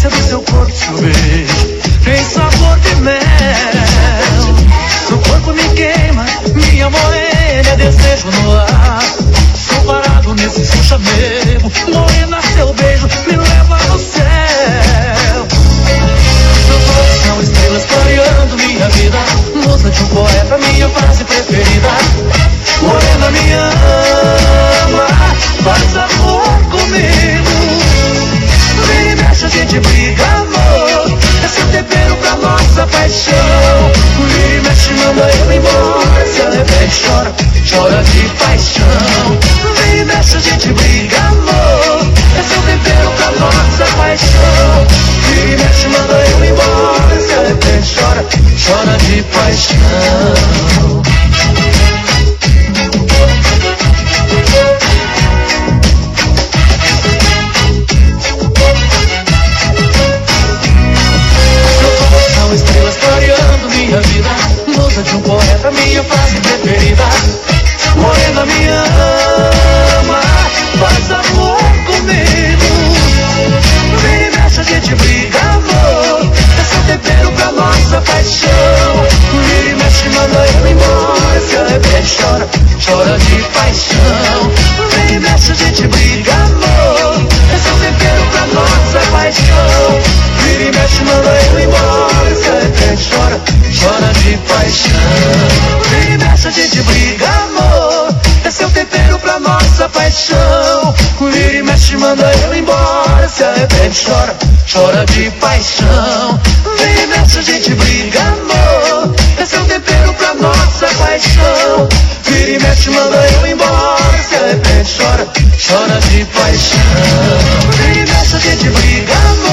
delícia do seu corpo, seu beijo tem sabor de mel. Seu corpo me queima, minha morena, desejo no ar. Tô parado nesse seu chamego, morena, seu beijo me leva no céu. Seus olhos são estrelas clareando minha vida, musa de um poeta, minha frase preferida. Morena, me ama, faz amor comigo. Vem e mexe, a gente briga, amor. É seu tempero pra nossa paixão. Vem e mexe, manda eu embora. Se arrepende, chora, chora de paixão. Vem e mexe, a gente briga, amor. É seu tempero pra nossa paixão. Vem e mexe, manda eu embora. Se arrepende, chora, chora de paixão. Estrelas clareando minha vida, musa de um poeta, minha frase preferida. Morena, me ama, faz amor comigo. Vem e mexe, a gente briga, amor. É seu tempero pra nossa paixão. Vem e mexe, manda eu embora. Se arrepende, chora, chora de paixão. Vem e mexe, a gente briga, amor. É seu tempero pra nossa paixão. Vem e mexe, manda eu embora. Se arrepende, chora, chora de paixão. Vem e mexe, a gente briga, amor. É seu tempero pra nossa paixão. Vem e mexe, manda eu embora. Se arrepende, chora, chora de paixão. Vem e mexe, a gente briga, amor. É seu tempero pra nossa paixão. Vem e mexe, manda eu embora. Se arrepende, chora, chora de paixão. Vem e mexe, a gente briga, amor.